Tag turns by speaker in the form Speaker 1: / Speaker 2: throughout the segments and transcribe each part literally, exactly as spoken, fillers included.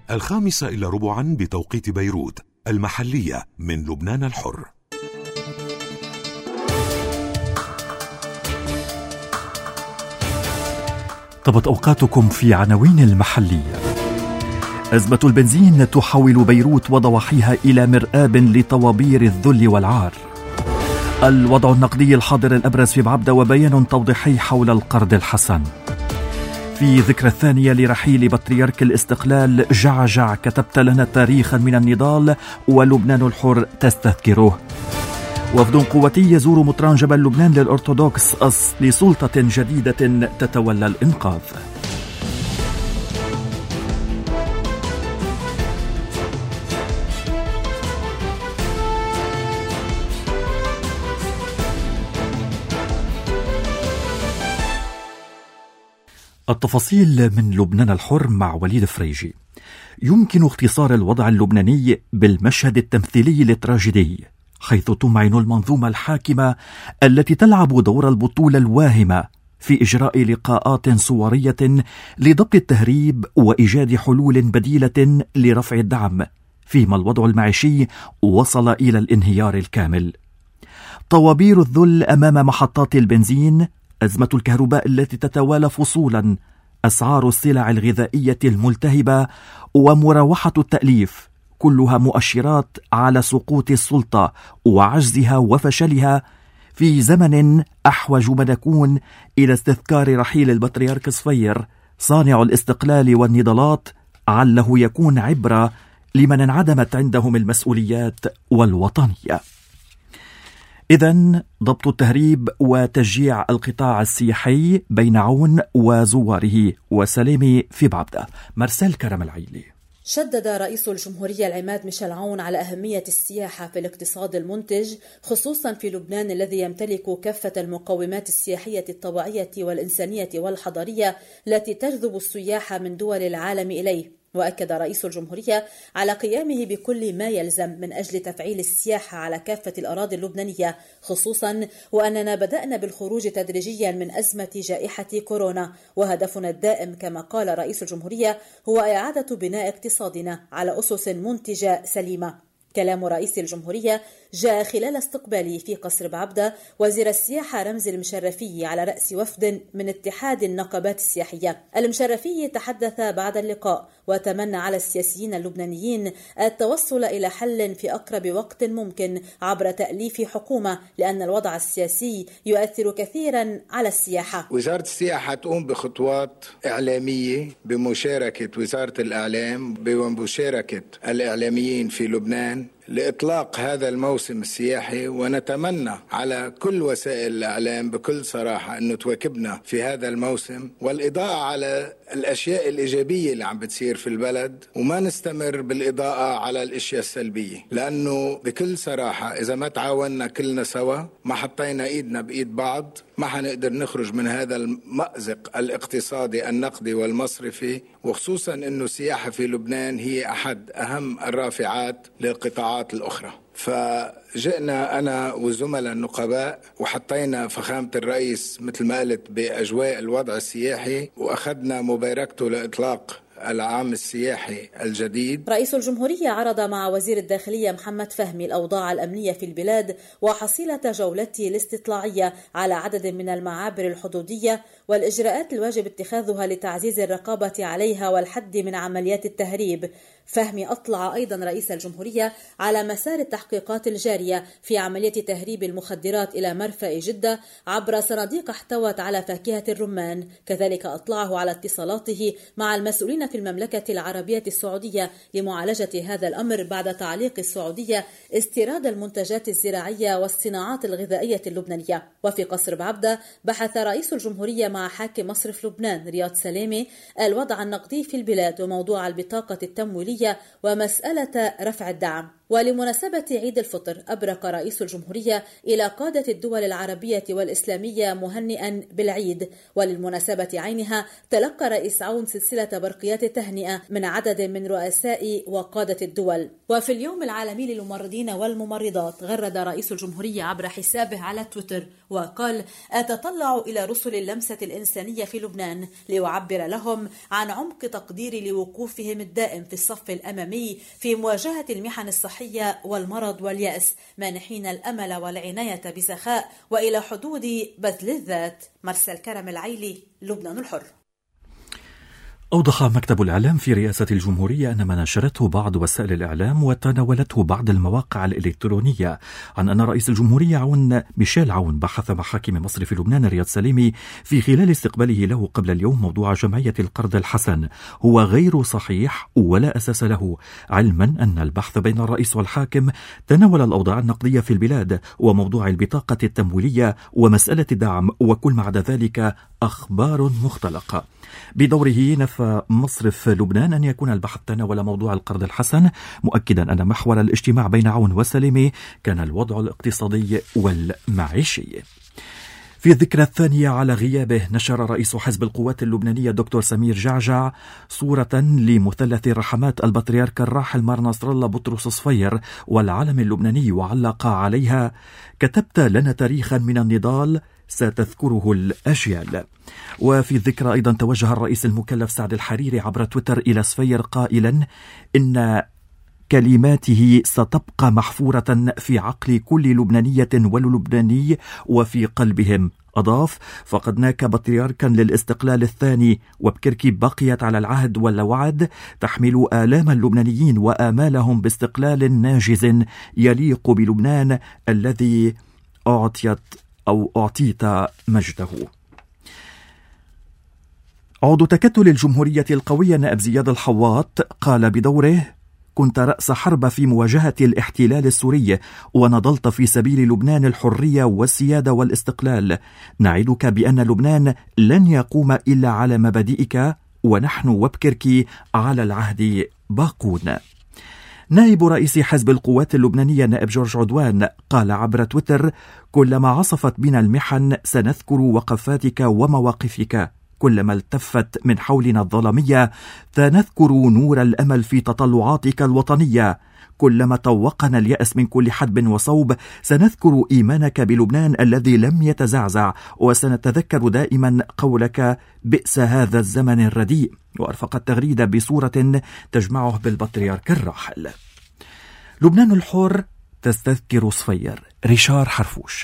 Speaker 1: الخامسة إلى ربعا بتوقيت بيروت المحلية من لبنان الحر.
Speaker 2: طبت أوقاتكم في عناوين المحلية. أزمة البنزين تحول بيروت وضواحيها إلى مرآب لطوابير الذل والعار. الوضع النقدي الحاضر الأبرز في بعبدة وبيان توضيحي حول القرض الحسن. في ذكرى الثانية لرحيل بطريرك الاستقلال جعجع كتبت لنا تاريخا من النضال ولبنان الحر تستذكره. وفد قوتي يزور مطران جبل لبنان للأرثوذكس لسلطة جديدة تتولى الإنقاذ. التفاصيل من لبنان الحر مع وليد فريجي. يمكن اختصار الوضع اللبناني بالمشهد التمثيلي التراجيدي، حيث تمعن المنظومة الحاكمة التي تلعب دور البطولة الواهمة في إجراء لقاءات صورية لضبط التهريب وإيجاد حلول بديلة لرفع الدعم، فيما الوضع المعيشي وصل إلى الانهيار الكامل. طوابير الذل أمام محطات البنزين، أزمة الكهرباء التي تتوالى فصولا، أسعار السلع الغذائية الملتهبة ومراوحة التأليف، كلها مؤشرات على سقوط السلطة وعجزها وفشلها في زمن أحوج ما نكون إلى استذكار رحيل البطريرك صفير صانع الاستقلال والنضالات، عله يكون عبرة لمن انعدمت عندهم المسؤوليات والوطنية. إذن ضبط التهريب وتشجيع القطاع السياحي بين عون وزواره وسلامي في بعبدة. مرسال كرم العيلي.
Speaker 3: شدد رئيس الجمهورية العماد ميشيل عون على أهمية السياحة في الاقتصاد المنتج، خصوصا في لبنان الذي يمتلك كافة المقومات السياحية الطبيعية والإنسانية والحضارية التي تجذب السياح من دول العالم إليه. وأكد رئيس الجمهورية على قيامه بكل ما يلزم من أجل تفعيل السياحة على كافة الأراضي اللبنانية، خصوصا وأننا بدأنا بالخروج تدريجيا من أزمة جائحة كورونا، وهدفنا الدائم كما قال رئيس الجمهورية هو إعادة بناء اقتصادنا على أسس منتجة سليمة. كلام رئيس الجمهورية جاء خلال استقباله في قصر بعبدة وزير السياحة رمزي المشرفي على رأس وفد من اتحاد النقابات السياحية. المشرفي تحدث بعد اللقاء وتمنى على السياسيين اللبنانيين التوصل إلى حل في أقرب وقت ممكن عبر تأليف حكومة، لأن الوضع السياسي يؤثر كثيرا على السياحة.
Speaker 4: وزارة السياحة تقوم بخطوات إعلامية بمشاركة وزارة الإعلام بمشاركة الإعلاميين في لبنان لإطلاق هذا الموسم السياحي، ونتمنى على كل وسائل الإعلام بكل صراحة أنه تواكبنا في هذا الموسم، والإضاءة على الأشياء الإيجابية اللي عم بتصير في البلد، وما نستمر بالإضاءة على الأشياء السلبية، لأنه بكل صراحة إذا ما تعاوننا كلنا سوا، ما حطينا إيدنا بإيد بعض، ما حنقدر نخرج من هذا المأزق الاقتصادي النقدي والمصرفي، وخصوصا أنه السياحة في لبنان هي أحد أهم الرافعات للقطاعات الأخرى. فجئنا أنا والزملاء النقباء وحطينا فخامة الرئيس مثل ما قلت بأجواء الوضع السياحي، وأخذنا مباركته لإطلاق العام السياحي الجديد.
Speaker 3: رئيس الجمهورية عرض مع وزير الداخلية محمد فهمي الأوضاع الأمنية في البلاد وحصيلة جولته الاستطلاعية على عدد من المعابر الحدودية والإجراءات الواجب اتخاذها لتعزيز الرقابة عليها والحد من عمليات التهريب. فهمي أطلع أيضا رئيس الجمهورية على مسار التحقيقات الجارية في عملية تهريب المخدرات إلى مرفأ جدة عبر صناديق احتوت على فاكهة الرمان. كذلك أطلعه على اتصالاته مع المسؤولين في المملكة العربية السعودية لمعالجة هذا الأمر بعد تعليق السعودية استيراد المنتجات الزراعية والصناعات الغذائية اللبنانية. وفي قصر بعبدة بحث رئيس الجمهورية مع حاكم مصرف لبنان رياض سلامي الوضع النقدي في البلاد وموضوع البطاقة التمويلية ومسألة رفع الدعم. ولمناسبة عيد الفطر أبرق رئيس الجمهورية إلى قادة الدول العربية والإسلامية مهنئا بالعيد. وللمناسبة عينها تلقى رئيس عون سلسلة برقيات التهنئة من عدد من رؤساء وقادة الدول. وفي اليوم العالمي للممرضين والممرضات غرد رئيس الجمهورية عبر حسابه على تويتر وقال: أتطلع إلى رسل اللمسة الإنسانية في لبنان لأعبر لهم عن عمق تقديري لوقوفهم الدائم في الصف الأمامي في مواجهة المحن الصحية والمرض واليأس، مانحين الأمل والعناية بسخاء وإلى حدود بذل الذات. مرسل كرم العيلي، لبنان الحر.
Speaker 2: أوضح مكتب الإعلام في رئاسة الجمهورية أن ما نشرته بعض وسائل الإعلام وتناولته بعض المواقع الإلكترونية عن أن رئيس الجمهورية عون ميشيل عون بحث مع حاكم مصر في لبنان رياض سليمي في خلال استقباله له قبل اليوم موضوع جمعية القرض الحسن هو غير صحيح ولا أساس له، علما أن البحث بين الرئيس والحاكم تناول الأوضاع النقدية في البلاد وموضوع البطاقة التمويلية ومسألة الدعم وكل ما عدا ذلك أخبار مختلقة. بدوره نفى مصرف لبنان أن يكون البحث تناول موضوع القرض الحسن، مؤكدا أن محور الاجتماع بين عون وسليمي كان الوضع الاقتصادي والمعيشي. في الذكرى الثانية على غيابه نشر رئيس حزب القوات اللبنانية دكتور سمير جعجع صورة لمثلث رحمات البطريرك الراحل مار نصر الله بطرس صفير والعلم اللبناني وعلق عليها: كتبت لنا تاريخا من النضال ستذكره الأجيال. وفي الذكرى أيضا توجه الرئيس المكلف سعد الحريري عبر تويتر إلى صفير قائلا إن كلماته ستبقى محفورة في عقل كل لبنانية ولبناني وفي قلبهم. أضاف: فقد ناك بطريركا للاستقلال الثاني وبكركي بقيت على العهد والوعد تحمل آلام اللبنانيين وآمالهم باستقلال ناجز يليق بلبنان الذي أعطيت أو أعطيت مجده. عضو تكتل الجمهورية القوية نائب زياد الحواط قال بدوره: كنت رأس حرب في مواجهة الاحتلال السوري ونضلت في سبيل لبنان الحرية والسيادة والاستقلال. نعدك بأن لبنان لن يقوم إلا على مبادئك ونحن وبكركي على العهد باقون. نائب رئيس حزب القوات اللبنانية نائب جورج عدوان قال عبر تويتر: كلما عصفت بنا المحن سنذكر وقفاتك ومواقفك، كلما التفت من حولنا الظلامية سنذكر نور الأمل في تطلعاتك الوطنية، كلما طوقنا اليأس من كل حدب وصوب سنذكر إيمانك بلبنان الذي لم يتزعزع، وسنتذكر دائما قولك بئس هذا الزمن الرديء. وأرفق التغريدة بصورة تجمعه بالبطريرك الراحل. لبنان الحر تستذكر صفير. ريشار حرفوش.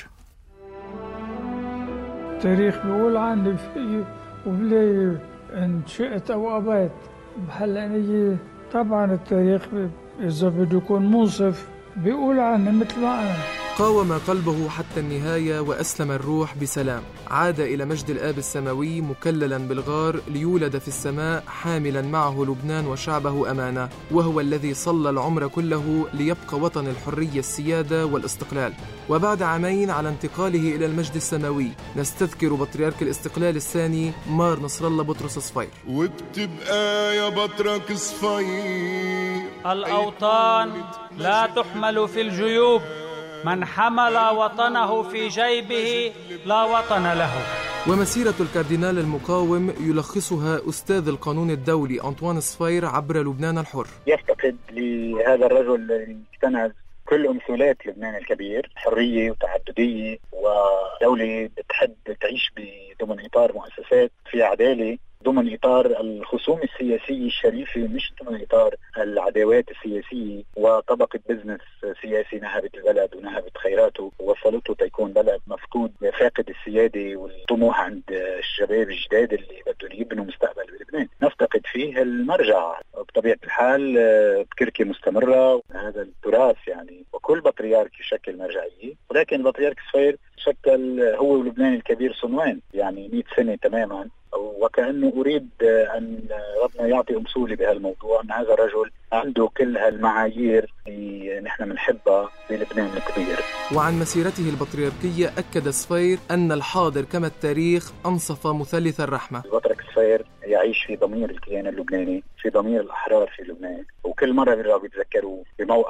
Speaker 5: التاريخ بيقول عني فيه وبلي إن شئت أو أبيت بحلقني. طبعا التاريخ إذا بده يكون منصف بيقول عني مثل ما أنا.
Speaker 6: قاوم قلبه حتى النهاية وأسلم الروح بسلام، عاد إلى مجد الآب السماوي مكللا بالغار ليولد في السماء حاملا معه لبنان وشعبه أمانة، وهو الذي صلى العمر كله ليبقى وطن الحرية السيادة والاستقلال. وبعد عامين على انتقاله إلى المجد السماوي نستذكر بطريرك الاستقلال الثاني مار نصر الله بطرس صفير.
Speaker 7: وبتبقى يا بطرك صفير
Speaker 8: الأوطان لا تحمل في الجيوب، من حمل وطنه في جيبه لا وطن له.
Speaker 6: ومسيرة الكاردينال المقاوم يلخصها أستاذ القانون الدولي أنطوان صفير عبر لبنان الحر.
Speaker 9: يفتقد لهذا الرجل الذي اجتنز كل أمثلات لبنان الكبير، حرية وتعددية ودولة بتحب تعيش ضمن إطار مؤسسات في عدالة، ضمن إطار الخصوم السياسية الشريفة، مش ضمن إطار العداوات السياسية وطبقة بزنس سياسي نهبت البلد ونهبت خيراته ووصلته تيكون بلد مفقود فاقد السيادة والطموح عند الشباب الجداد اللي بدهم يبنوا مستقبل بلبنان. نفتقد فيه المرجع. بطبيعة الحال بكركي مستمرة، هذا التراث يعني، وكل بطريرك يشكل مرجعية، ولكن بطريرك صفير شكل هو ولبنان الكبير صنوان، يعني مئة سنة تماما. وكأنه أريد أن ربنا يعطي أمثولة بهالموضوع، أن هذا الرجل عنده كل هالمعايير اللي نحن بنحبها بلبنان الكبير.
Speaker 6: وعن مسيرته البطريركية أكد صفير أن الحاضر كما التاريخ أنصف مثلث الرحمة.
Speaker 9: بطرك صفير يعيش في ضمير الكيان اللبناني، في ضمير الأحرار في لبنان، وكل مرة بيرجعوا بيتذكروا بموقف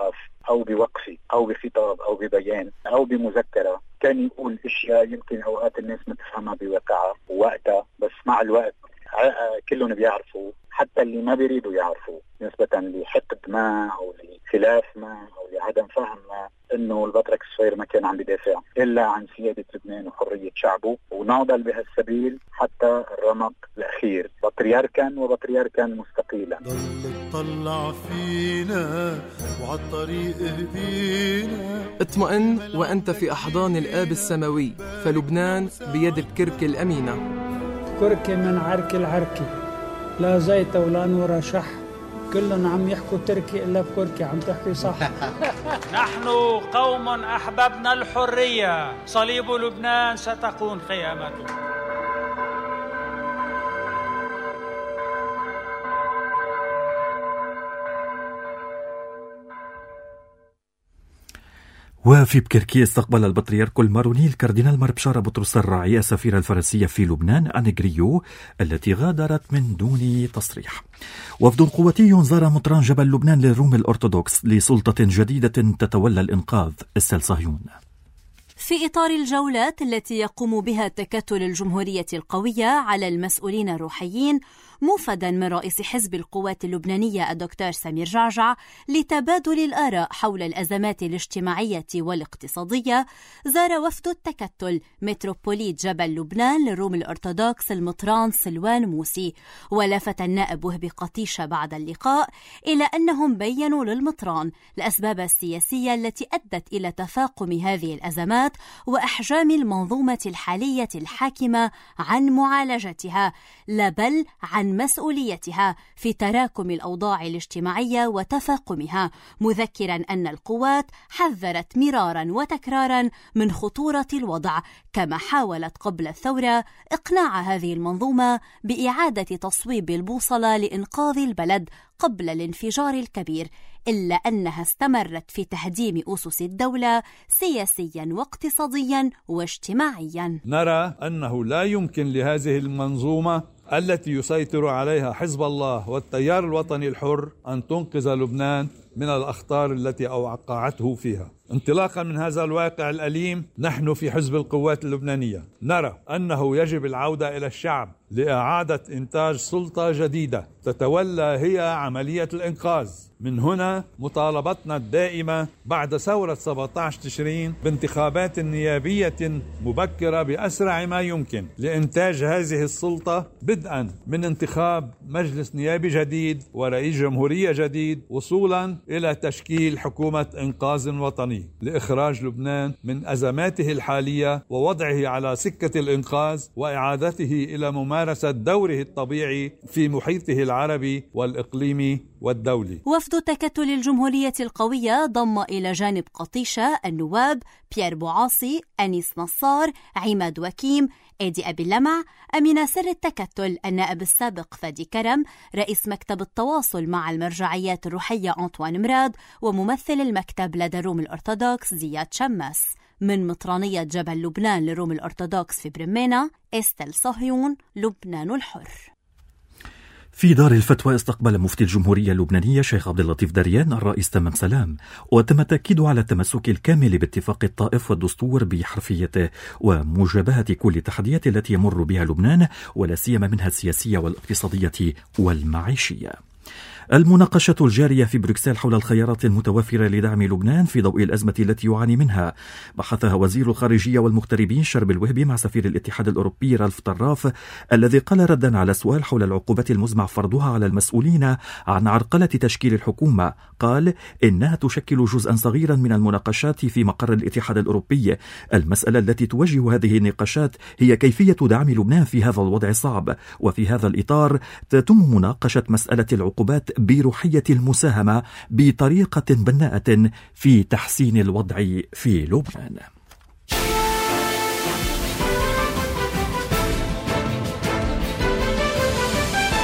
Speaker 9: أو بوقفة أو بخطاب أو ببيان أو بمذكرة كان يقول أشياء يمكن أوقات الناس ما تفهمها بواقعها ووقتها، بس مع الوقت كلهم بيعرفوا، حتى اللي ما بيريدوا يعرفوا نسبة لحقد ما أو لخلاف ما أو لعدم فهم ما، إنه البطرك الصغير ما كان عم بيدافع إلا عن سيادة لبنان وحرية شعبه، ونعضل بهالسبيل حتى الرمق الأخير بطريركا وبطريركا مستقيلا.
Speaker 10: ضل تطلع فينا وعالطريق اهدينا.
Speaker 6: اطمئن وأنت في أحضان الآب السماوي، فلبنان بيد الكركة الأمينة.
Speaker 5: كركة من عرك العركي، لا زيت ولا نور شح، كلهم عم يحكوا تركي إلا بكركي عم تحكي صح.
Speaker 8: نحن قوم أحببنا الحرية، صليب لبنان ستكون قيامته.
Speaker 2: وفي بكركي استقبل البطريرك الماروني الكاردينال مار بشارة بطرس الراعي السفيرة الفرنسية في لبنان أنغريو التي غادرت من دون تصريح. وفد قواتي زار مطران جبل لبنان للروم الأرثوذكس لسلطة جديدة تتولى الإنقاذ. استيل صهيون.
Speaker 11: في إطار الجولات التي يقوم بها تكتل الجمهورية القوية على المسؤولين الروحيين، موفدا من رئيس حزب القوات اللبنانية الدكتور سمير جعجع لتبادل الآراء حول الأزمات الاجتماعية والاقتصادية، زار وفد التكتل متروبوليت جبل لبنان للروم الأرثوذكس المطران سلوان موسي. ولفت النائب وهبي قطيشة بعد اللقاء إلى أنهم بيّنوا للمطران الأسباب السياسية التي أدت إلى تفاقم هذه الأزمات وأحجام المنظومة الحالية الحاكمة عن معالجتها، لا بل عن مسؤوليتها في تراكم الأوضاع الاجتماعية وتفاقمها، مذكرا أن القوات حذرت مرارا وتكرارا من خطورة الوضع، كما حاولت قبل الثورة إقناع هذه المنظومة بإعادة تصويب البوصلة لإنقاذ البلد قبل الانفجار الكبير، إلا أنها استمرت في تهديم أسس الدولة سياسيا واقتصاديا واجتماعيا.
Speaker 12: نرى أنه لا يمكن لهذه المنظومة التي يسيطر عليها حزب الله والتيار الوطني الحر أن تنقذ لبنان من الأخطار التي أوقعته فيها. انطلاقا من هذا الواقع الأليم، نحن في حزب القوات اللبنانية نرى أنه يجب العودة إلى الشعب لإعادة إنتاج سلطة جديدة تتولى هي عملية الإنقاذ. من هنا مطالبتنا الدائمة بعد ثورة سبعة عشر تشرين بانتخابات نيابية مبكرة بأسرع ما يمكن لإنتاج هذه السلطة، بدءا من انتخاب مجلس نيابي جديد ورئيس جمهورية جديد، وصولا إلى تشكيل حكومة إنقاذ وطني لإخراج لبنان من أزماته الحالية ووضعه على سكة الإنقاذ وإعادته إلى ممارسة دوره الطبيعي في محيطه العربي والإقليمي والدولي.
Speaker 11: وفد تكتل الجمهورية القوية ضم إلى جانب قطيشة النواب بيير بوعاصي، أنيس نصار، عماد وكيم، إيدي أبي اللمع، أمين سر التكتل النائب السابق فادي كرم، رئيس مكتب التواصل مع المرجعيات الروحية أنطوان مراد، وممثل المكتب لدى الروم الأرثوذكس زياد شماس. من مطرانية جبل لبنان للروم الأرثوذكس في برمينا، استيل صهيون، لبنان الحر.
Speaker 2: في دار الفتوى استقبل مفتي الجمهورية اللبنانية شيخ عبد اللطيف دريان الرئيس تمام سلام، وتم التأكيد على التمسك الكامل باتفاق الطائف والدستور بحرفيته ومجابهة كل التحديات التي يمر بها لبنان، ولا سيما منها السياسية والاقتصادية والمعيشية. المناقشة الجارية في بروكسل حول الخيارات المتوفرة لدعم لبنان في ضوء الأزمة التي يعاني منها بحثها وزير الخارجية والمغتربين شرب الوهبي مع سفير الاتحاد الأوروبي رالف طراف، الذي قال ردا على سؤال حول العقوبات المزمع فرضها على المسؤولين عن عرقلة تشكيل الحكومة، قال إنها تشكل جزءا صغيرا من المناقشات في مقر الاتحاد الأوروبي. المسألة التي توجه هذه النقاشات هي كيفية دعم لبنان في هذا الوضع الصعب، وفي هذا الإطار تتم مناقشة مسألة العقوبات بروحية المساهمة بطريقة بناءة في تحسين الوضع في لبنان.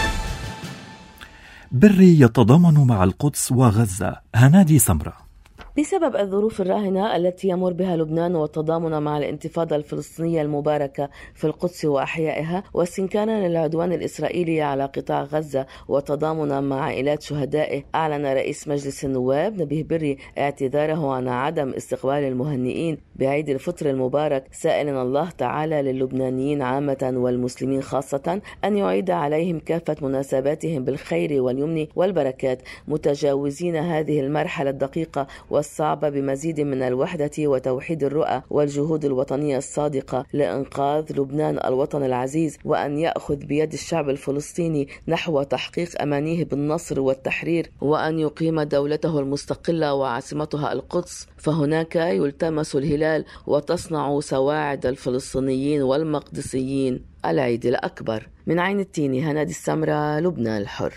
Speaker 2: بري يتضامن مع القدس وغزة، هنادي سمرة.
Speaker 13: بسبب الظروف الراهنة التي يمر بها لبنان والتضامن مع الانتفاضة الفلسطينية المباركة في القدس وأحيائها، واستنكارا للعدوان الإسرائيلي على قطاع غزة وتضامنا مع عائلات شهدائه، أعلن رئيس مجلس النواب نبيه بري اعتذاره عن عدم استقبال المهنئين بعيد الفطر المبارك، سائلا الله تعالى للبنانيين عامة والمسلمين خاصة أن يعيد عليهم كافة مناسباتهم بالخير واليمن والبركات، متجاوزين هذه المرحلة الدقيقة والصعبة بمزيد من الوحدة وتوحيد الرؤى والجهود الوطنية الصادقة لإنقاذ لبنان الوطن العزيز، وأن يأخذ بيد الشعب الفلسطيني نحو تحقيق أمانيه بالنصر والتحرير، وأن يقيم دولته المستقلة وعاصمتها القدس، فهناك يلتمس الهلال وتصنع سواعد الفلسطينيين والمقدسيين العيد الأكبر. من عين التيني، هنادي السمرة، لبنان الحر.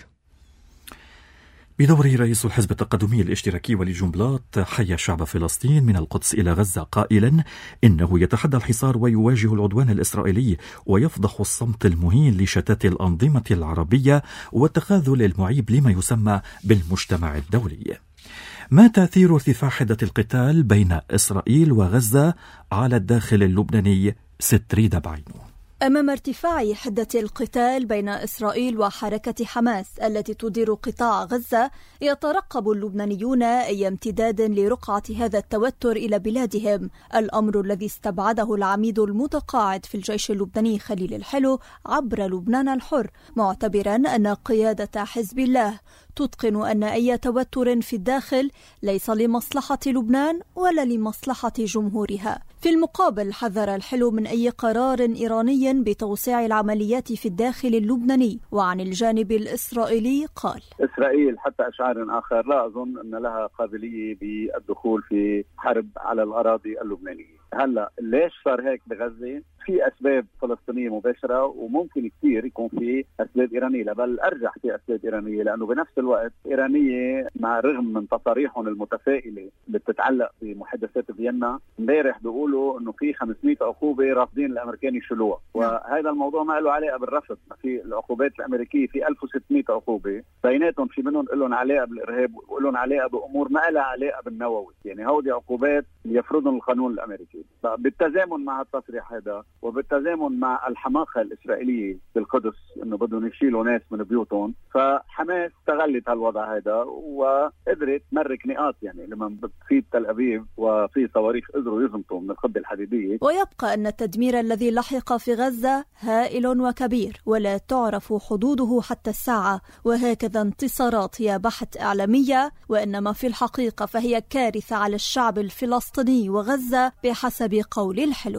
Speaker 2: بدوره رئيس الحزب التقدمي الاشتراكي وليد جنبلاط حيا شعب فلسطين من القدس إلى غزة قائلا إنه يتحدى الحصار ويواجه العدوان الإسرائيلي ويفضح الصمت المهين لشتات الأنظمة العربية والتخاذل المعيب لما يسمى بالمجتمع الدولي. ما تأثير ارتفاع حدة القتال بين إسرائيل وغزة على الداخل اللبناني؟ ستريد بعينه.
Speaker 14: أمام ارتفاع حدة القتال بين إسرائيل وحركة حماس التي تدير قطاع غزة، يترقب اللبنانيون أي امتداد لرقعة هذا التوتر إلى بلادهم، الأمر الذي استبعده العميد المتقاعد في الجيش اللبناني خليل الحلو عبر لبنان الحر، معتبرا أن قيادة حزب الله تتقن أن أي توتر في الداخل ليس لمصلحة لبنان ولا لمصلحة جمهورها. في المقابل حذر الحلو من أي قرار إيراني بتوسيع العمليات في الداخل اللبناني. وعن الجانب الإسرائيلي قال:
Speaker 9: إسرائيل حتى أشعار آخر لا أظن أن لها قابلية بالدخول في حرب على الأراضي اللبنانية. هلا ليش صار هيك بغزة؟ في أسباب فلسطينية مباشرة، وممكن كثير يكون في أسباب إيرانية، بل أرجح في أسباب إيرانية، لأنه بنفس الوقت إيرانية مع رغم من تصاريحهم المتفائلة اللي بتتعلق بمحادثات فيينا، امبارح بيقولوا إنه في خمسمئة عقوبة رافضين الأمريكان يشيلوها، وهذا الموضوع ما له علاقة بالرفض. في العقوبات الأمريكية في ألف وستمئة عقوبة، بيناتهم في منهم لهم علاقة بالإرهاب ولهم علاقة بأمور ما لها علاقة بالنووي، يعني هودي عقوبات يفرضهم القانون الأمريكي. بالتزامن مع التصريح هذا وبالتزامن مع الحماقة الإسرائيلية بالقدس إنه بدهم يشيلوا ناس من بيوتهم، فحماس استغلت هالوضع هذا وقدرت تمرك نقاط، يعني لما في تل أبيب وفي صواريخ قدروا يزمطوا من القبة الحديدية.
Speaker 14: ويبقى أن التدمير الذي لحق في غزة هائل وكبير ولا تعرف حدوده حتى الساعة، وهكذا انتصارات هي بحث إعلامية، وإنما في الحقيقة فهي كارثة على الشعب الفلسطيني وغزة بحسب قول الحلو.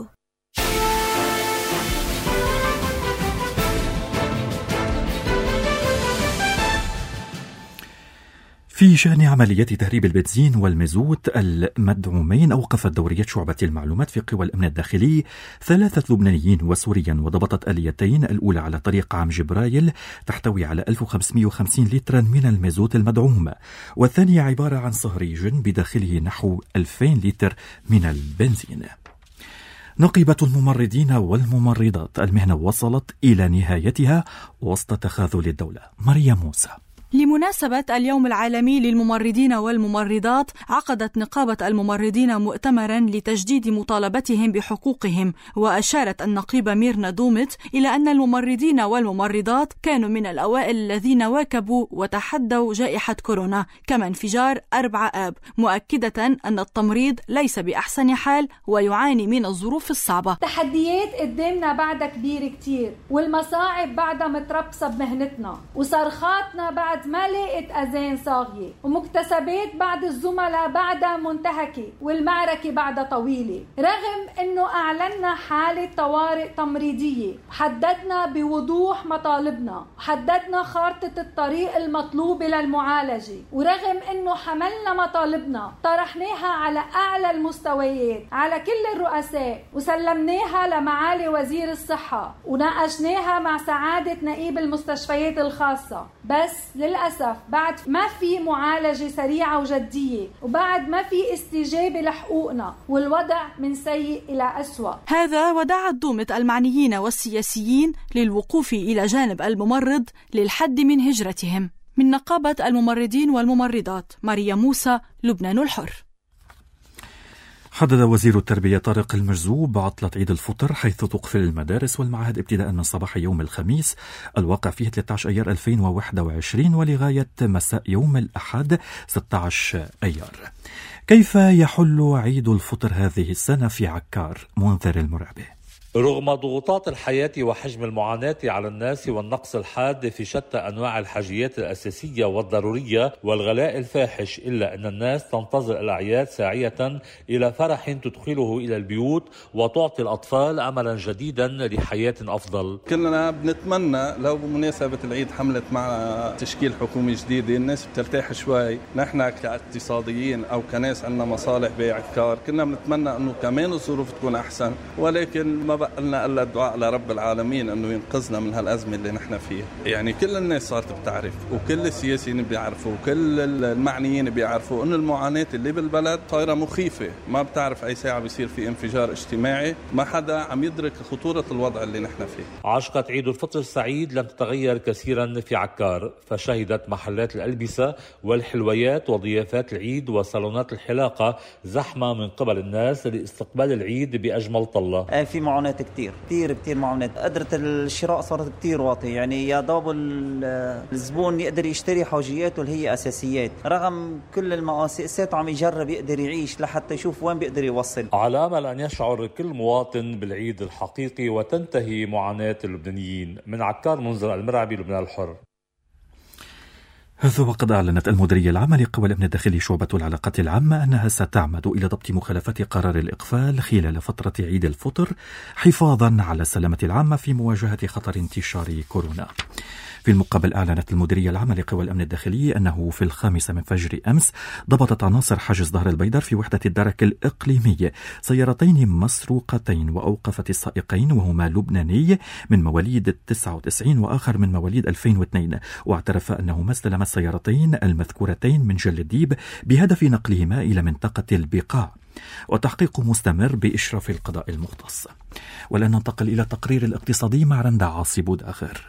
Speaker 2: في شأن عمليات تهريب البنزين والمازوت المدعومين، أوقفت دورية شعبة المعلومات في قوى الأمن الداخلي ثلاثة لبنانيين وسوريا، وضبطت آليتين، الأولى على طريق عام جبرايل تحتوي على ألف وخمسمئة وخمسين لترا من المازوت المدعوم، والثانية عبارة عن صهريج بداخله نحو ألفين لتر من البنزين. نقيبة الممرضين والممرضات، المهنة وصلت إلى نهايتها وسط تخاذل الدولة. مريم موسى.
Speaker 15: لمناسبة اليوم العالمي للممرضين والممرضات، عقدت نقابة الممرضين مؤتمرا لتجديد مطالبتهم بحقوقهم، وأشارت النقيبة ميرنا دومت إلى أن الممرضين والممرضات كانوا من الأوائل الذين واكبوا وتحدوا جائحة كورونا كما انفجار أربعة آب، مؤكدة أن التمريض ليس بأحسن حال ويعاني من الظروف الصعبة.
Speaker 16: تحديات قدامنا بعدها كبيرة كتير، والمصاعب بعدها متربصة بمهنتنا، وصرخاتنا بعد ما لقت أذان صاغية، ومكتسبات بعد الزملاء بعدها منتهكة، والمعركة بعدها طويلة. رغم أنه أعلنا حالة طوارئ تمريضية، حددنا بوضوح مطالبنا، حددنا خارطة الطريق المطلوبة للمعالجة، ورغم أنه حملنا مطالبنا طرحناها على أعلى المستويات على كل الرؤساء، وسلمناها لمعالي وزير الصحة، وناقشناها مع سعادة نقيب المستشفيات الخاصة، بس للأسف بعد ما في معالجة سريعة وجدية، وبعد ما في استجابة لحقوقنا، والوضع من سيء إلى أسوأ.
Speaker 15: هذا ودعت دومت المعنيين والسياسيين للوقوف إلى جانب الممرض للحد من هجرتهم. من نقابة الممرضين والممرضات، مريم موسى، لبنان الحر.
Speaker 2: حدد وزير التربية طارق المجذوب عطلة عيد الفطر، حيث تقفل المدارس والمعاهد ابتداء من صباح يوم الخميس الواقع فيه ثلاثة عشر أيار ألفين وواحد وعشرين ولغاية مساء يوم الأحد ستة عشر أيار. كيف يحل عيد الفطر هذه السنة في عكار؟ منذر المرعبي.
Speaker 17: رغم ضغوطات الحياة وحجم المعاناة على الناس والنقص الحاد في شتى أنواع الحاجيات الأساسية والضرورية والغلاء الفاحش، إلا أن الناس تنتظر الأعياد ساعية إلى فرح تدخله إلى البيوت وتعطي الأطفال أملا جديدا لحياة أفضل.
Speaker 18: كلنا بنتمنى لو بمناسبة العيد حملت مع تشكيل حكومي جديد الناس بترتاح شوي. نحن كاقتصاديين أو كناس عندنا مصالح بعكار كنا بنتمنى أنه كمان الظروف تكون أحسن، ولكن ما بقى لنا إلا الدعاء لرب العالمين أنه ينقذنا من هالأزمة اللي نحن فيها. يعني كل الناس صارت بتعرف وكل السياسيين بيعرفوا وكل المعنيين بيعرفوا أن المعاناة اللي بالبلد صايرة مخيفة، ما بتعرف أي ساعة بيصير في انفجار اجتماعي، ما حدا عم يدرك خطورة الوضع اللي نحن فيه.
Speaker 17: عشقة عيد الفطر السعيد لم تتغير كثيرا في عكار، فشهدت محلات الألبسة والحلويات وضيافات العيد وصالونات الحلاقة زحمة من قبل الناس لاستقبال العيد بأجمل طلة.
Speaker 19: في معاناة كتير كتير كتير معاناة، قدرة الشراء صارت كتير واطية، يعني يا دوب الزبون يقدر يشتري حاجياته اللي هي أساسيات، رغم كل المقاسات عم يجرب يقدر يعيش لحتى يشوف وين بيقدر يوصل،
Speaker 17: على أمل أن يشعر كل مواطن بالعيد الحقيقي وتنتهي معاناة اللبنانيين. من عكار، منذر المرعبي، لبنان الحر.
Speaker 2: هذا وقد أعلنت المديرية العامة لقوى الأمن الداخلي شعبة العلاقات العامة أنها ستعمد إلى ضبط مخالفات قرار الإقفال خلال فترة عيد الفطر حفاظا على السلامة العامة في مواجهة خطر انتشار كورونا. في المقابل أعلنت المديرية العامة لقوى الأمن الداخلي أنه في الخامسة من فجر أمس ضبطت عناصر حاجز ظهر البيدر في وحدة الدرك الإقليمي سيارتين مسروقتين وأوقفت السائقين، وهما لبناني من مواليد تسعة وتسعين وآخر من مواليد ألفين واثنين، واعترف أنهما استلما السيارتين المذكورتين من جلديب بهدف نقلهما إلى منطقة البقاع، وتحقيق مستمر بإشراف القضاء المختص. ولن ننتقل إلى التقرير الاقتصادي مع رندا عاصي بودآخر.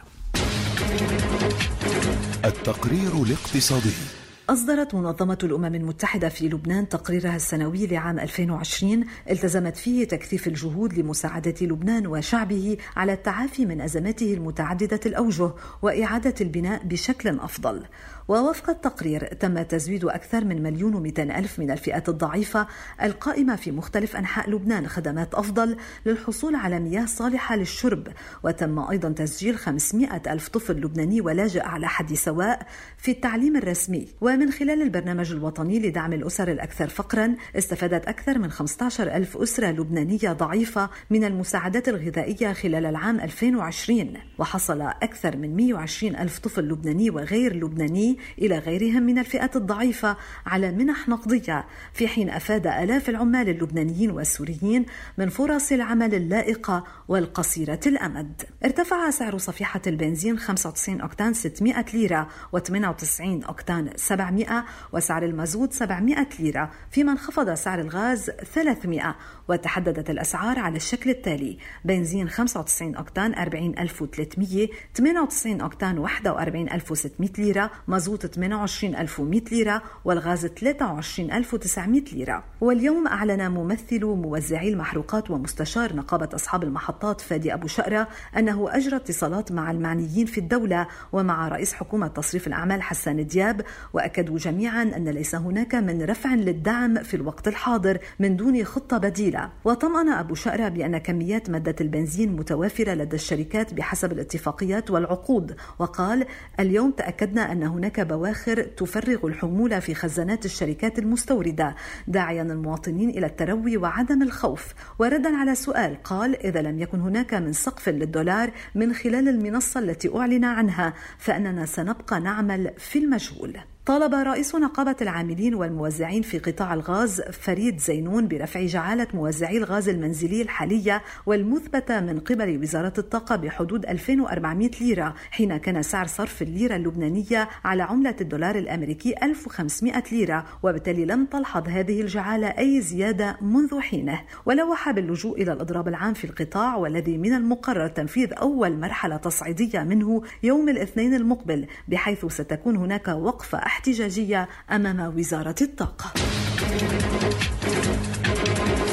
Speaker 1: التقرير الاقتصادي.
Speaker 20: أصدرت منظمة الأمم المتحدة في لبنان تقريرها السنوي لعام ألفين وعشرين التزمت فيه تكثيف الجهود لمساعدة لبنان وشعبه على التعافي من أزماته المتعددة الأوجه وإعادة البناء بشكل أفضل. ووفق التقرير تم تزويد أكثر من مليون ومئتين ألف من الفئات الضعيفة القائمة في مختلف أنحاء لبنان خدمات أفضل للحصول على مياه صالحة للشرب، وتم أيضا تسجيل خمسمئة ألف طفل لبناني ولاجئ على حد سواء في التعليم الرسمي. ومن خلال البرنامج الوطني لدعم الأسر الأكثر فقرا استفادت أكثر من خمسة عشر ألف أسرة لبنانية ضعيفة من المساعدات الغذائية خلال العام ألفين وعشرين، وحصل أكثر من مئة وعشرين ألف طفل لبناني وغير لبناني إلى غيرهم من الفئات الضعيفة على منح نقدية، في حين أفاد آلاف العمال اللبنانيين والسوريين من فرص العمل اللائقة والقصيرة الأمد. ارتفع سعر صفيحة البنزين خمسة وتسعين أوكتان ستمئة ليرة وثمانية وتسعين أوكتان سبعمئة، وسعر المازوت سبعمئة ليرة، فيما انخفض سعر الغاز ثلاثمئة. وتحددت الأسعار على الشكل التالي: بنزين خمسة وتسعين أوكتان أربعين ألف وثلاثمئة، ثمانية وتسعين أوكتان واحد وأربعين ألف وستمئة ليرة، مازوت ثمانية وعشرين ألف ومئة ليرة، والغاز ثلاثة وعشرين ألف وتسعمئة ليرة. واليوم أعلن ممثل موزعي المحروقات ومستشار نقابة أصحاب المحطات فادي أبو شقرة أنه أجرى اتصالات مع المعنيين في الدولة ومع رئيس حكومة تصريف الأعمال حسان دياب، وأكدوا جميعا أن ليس هناك من رفع للدعم في الوقت الحاضر من دون خطة بديلة. وطمأن أبو شقرة بأن كميات مادة البنزين متوافرة لدى الشركات بحسب الاتفاقيات والعقود، وقال: اليوم تأكدنا أن هناك بواخر تفرغ الحمولة في خزانات الشركات المستوردة، داعيا المواطنين إلى التروي وعدم الخوف. وردا على سؤال قال: إذا لم يكن هناك من سقف للدولار من خلال المنصة التي أعلن عنها فإننا سنبقى نعمل في المجهول. طالب رئيس نقابة العاملين والموزعين في قطاع الغاز فريد زينون برفع جعالة موزعي الغاز المنزلي الحالية والمثبتة من قبل وزارة الطاقة بحدود ألفين وأربعمئة ليرة، حين كان سعر صرف الليرة اللبنانية على عملة الدولار الأمريكي ألف وخمسمئة ليرة، وبالتالي لم تلحظ هذه الجعالة أي زيادة منذ حينه. ولوح باللجوء إلى الإضراب العام في القطاع، والذي من المقرر تنفيذ أول مرحلة تصعيدية منه يوم الاثنين المقبل، بحيث ستكون هناك وقفة احتجاجية أمام وزارة الطاقة.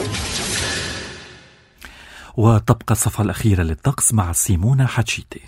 Speaker 2: وتبقى الصفحة الأخيرة للطقس مع سيمونا حتشيتي.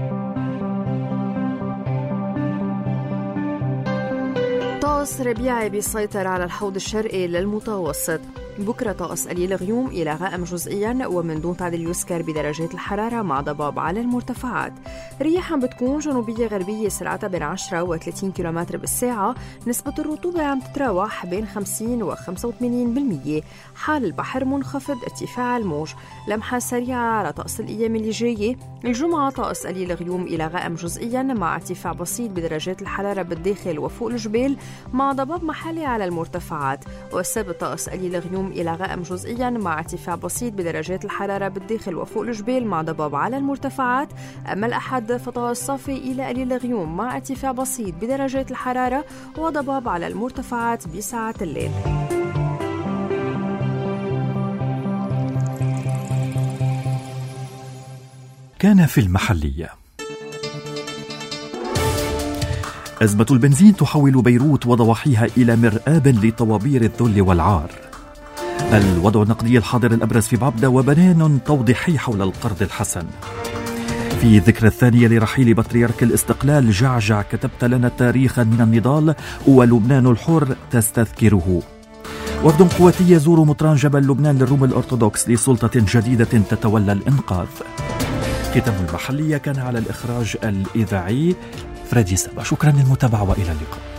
Speaker 21: طقس ربيعي بيسيطر على الحوض الشرقي للمتوسط. بكرة طقس قليل غيوم إلى غائم جزئيا ومن دون تعديل يسكر بدرجات الحرارة مع ضباب على المرتفعات. رياح بتكون جنوبية غربية سرعتها بين عشرة وثلاثين كيلومتر بالساعة. نسبة الرطوبة عم تتراوح بين خمسين وخمسة وثمانين بالمية. حال البحر منخفض، ارتفاع الموج. لمحة سريعة على طقس الأيام اللي جاية. الجمعة طقس قليل غيوم إلى غائم جزئيا مع ارتفاع بسيط بدرجات الحرارة بالداخل وفوق الجبال مع ضباب محلي على المرتفعات. والسبت طقس قليل غيوم إلى غائم جزئيا مع ارتفاع بسيط بدرجات الحرارة بالداخل وفوق الجبال مع ضباب على المرتفعات. أما الأحد فطقس صافي إلى قليل غيوم مع ارتفاع بسيط بدرجات الحرارة وضباب على المرتفعات بساعات الليل.
Speaker 2: كان في المحلية. أزمة البنزين تحول بيروت وضواحيها إلى مرآب لطوابير الذل والعار. الوضع النقدي الحاضر الأبرز في بعبدة وبيان توضيحي حول القرض الحسن. في ذكرى الثانية لرحيل بطريرك الاستقلال جعجع كتبت لنا تاريخا من النضال ولبنان الحر تستذكره. وفد قواتي يزور مطران جبل لبنان للروم الأرثوذكس لسلطة جديدة تتولى الإنقاذ. ختام المحلية كان على الإخراج الإذاعي فريدي سبا. شكرا للمتابعة وإلى اللقاء.